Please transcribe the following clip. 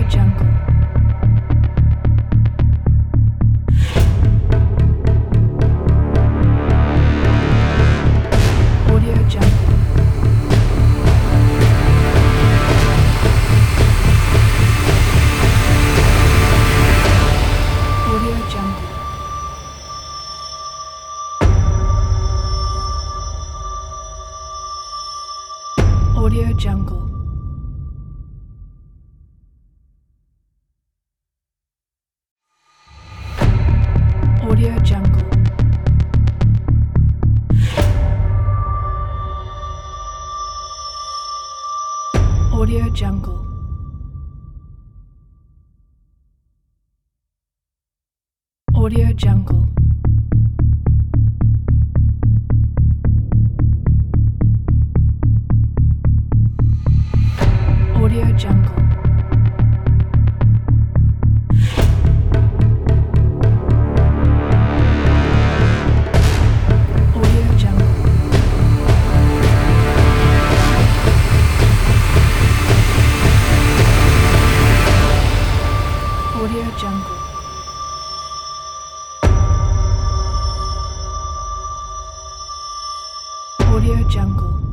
Jungle. Audio Jungle. Audio Jungle. Audio Jungle. Audio Jungle. Audio Jungle. Audio Jungle. Audio Jungle. Audio Jungle. Audio Jungle. Audio Jungle.